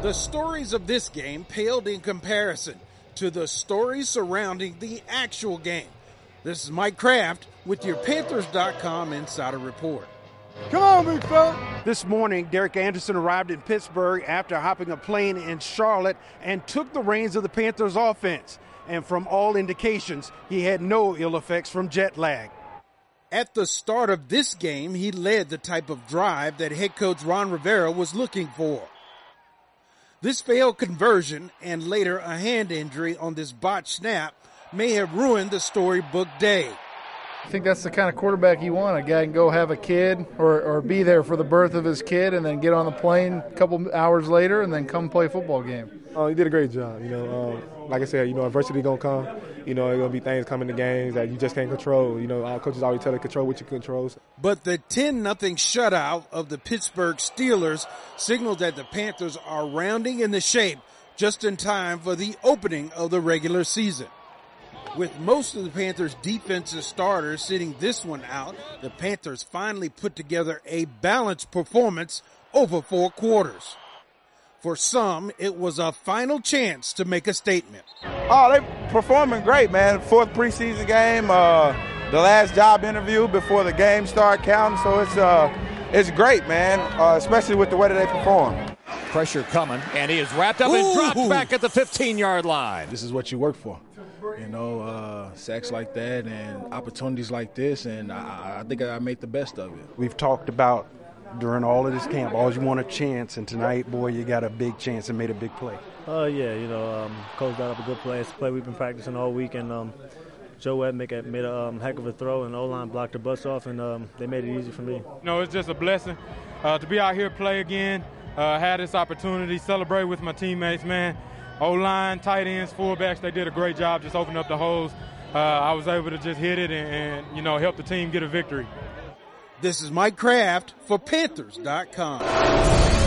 The stories of this game paled in comparison to the stories surrounding the actual game. This is Mike Kraft with your Panthers.com Insider Report. Come on, big fella. This morning, Derek Anderson arrived in Pittsburgh after hopping a plane in Charlotte and took the reins of the Panthers offense. And from all indications, he had no ill effects from jet lag. At the start of this game, he led the type of drive that head coach Ron Rivera was looking for. This failed conversion and later a hand injury on this botched snap may have ruined the storybook day. I think that's the kind of quarterback you want. A guy can go have a kid or be there for the birth of his kid and then get on the plane a couple hours later and then come play a football game. He did a great job. Like I said, adversity going to come. There going to be things coming to games that you just can't control. Our coaches always tell you control what you control. But the 10-0 shutout of the Pittsburgh Steelers signals that the Panthers are rounding in the shape just in time for the opening of the regular season. With most of the Panthers' defensive starters sitting this one out, the Panthers finally put together a balanced performance over 4 quarters. For some, it was a final chance to make a statement. Oh, they performing great, man. 4th preseason game, the last job interview before the game start counting. So it's great, man, especially with the way that they perform. Pressure coming, and he is wrapped up and dropped back at the 15-yard line. This is what you work for, sacks like that and opportunities like this, and I think I make the best of it. We've talked about during all of this camp, always want a chance, and tonight, boy, you got a big chance and made a big play. Coach got up a good play. It's a play we've been practicing all week, and Joe Webb made a heck of a throw, and the O-line blocked the bus off, and they made it easy for me. It's just a blessing to be out here play again. Had this opportunity, celebrate with my teammates, man. O-line, tight ends, fullbacks, they did a great job just opening up the holes. I was able to just hit it and help the team get a victory. This is Mike Kraft for Panthers.com.